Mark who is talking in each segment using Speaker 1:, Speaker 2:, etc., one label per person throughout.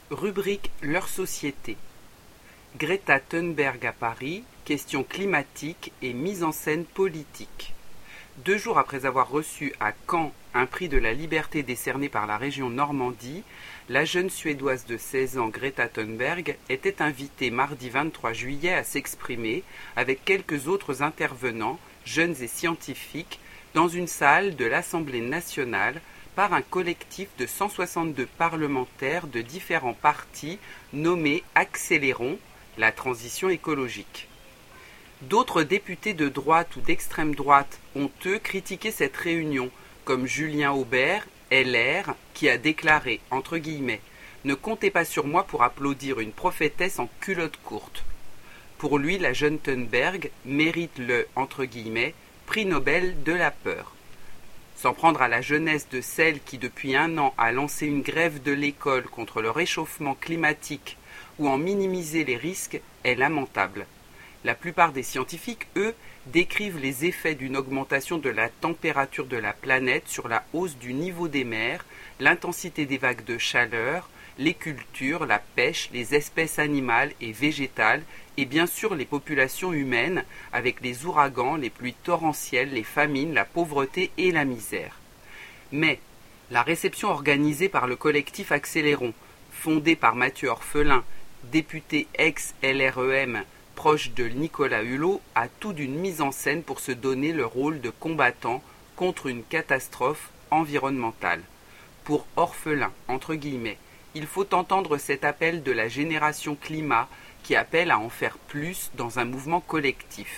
Speaker 1: Rubrique Leur société. Greta Thunberg à Paris, questions climatiques et mise en scène politique. 2 jours après avoir reçu à Caen un prix de la liberté décerné par la région Normandie, la jeune Suédoise de 16 ans Greta Thunberg était invitée mardi 23 juillet à s'exprimer avec quelques autres intervenants, jeunes et scientifiques, dans une salle de l'Assemblée nationale par un collectif de 162 parlementaires de différents partis nommé Accélérons la transition écologique. D'autres députés de droite ou d'extrême droite ont, eux, critiqué cette réunion, comme Julien Aubert, LR, qui a déclaré, entre guillemets, « Ne comptez pas sur moi pour applaudir une prophétesse en culotte courte ». Pour lui, la jeune Thunberg mérite le, entre guillemets, prix Nobel de la peur. S'en prendre à la jeunesse de celle qui, depuis 1 an, a lancé une grève de l'école contre le réchauffement climatique ou en minimiser les risques est lamentable. La plupart des scientifiques, eux, décrivent les effets d'une augmentation de la température de la planète sur la hausse du niveau des mers, l'intensité des vagues de chaleur, les cultures, la pêche, les espèces animales et végétales, et bien sûr les populations humaines, avec les ouragans, les pluies torrentielles, les famines, la pauvreté et la misère. Mais la réception organisée par le collectif Accélérons, fondé par Mathieu Orphelin, député ex-LREM, proche de Nicolas Hulot, a tout d'une mise en scène pour se donner le rôle de combattant contre une catastrophe environnementale. Pour Orphelin, entre guillemets, il faut entendre cet appel de la génération climat qui appelle à en faire plus dans un mouvement collectif.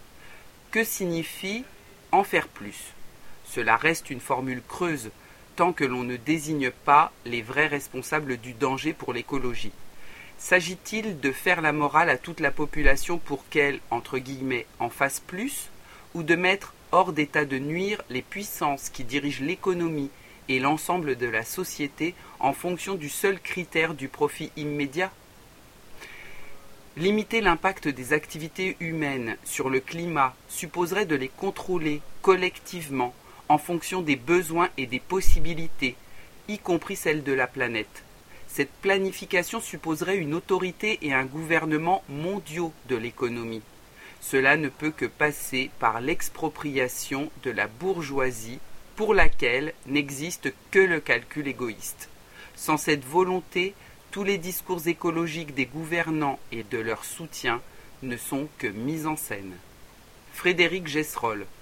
Speaker 1: Que signifie en faire plus ? Cela reste une formule creuse, tant que l'on ne désigne pas les vrais responsables du danger pour l'écologie. S'agit-il de faire la morale à toute la population pour qu'elle, entre guillemets, en fasse plus, ou de mettre hors d'état de nuire les puissances qui dirigent l'économie et l'ensemble de la société en fonction du seul critère du profit immédiat ? Limiter l'impact des activités humaines sur le climat supposerait de les contrôler collectivement en fonction des besoins et des possibilités, y compris celles de la planète. Cette planification supposerait une autorité et un gouvernement mondiaux de l'économie. Cela ne peut que passer par l'expropriation de la bourgeoisie pour laquelle n'existe que le calcul égoïste. Sans cette volonté, tous les discours écologiques des gouvernants et de leurs soutiens ne sont que mise en scène. Frédéric Gesserolles.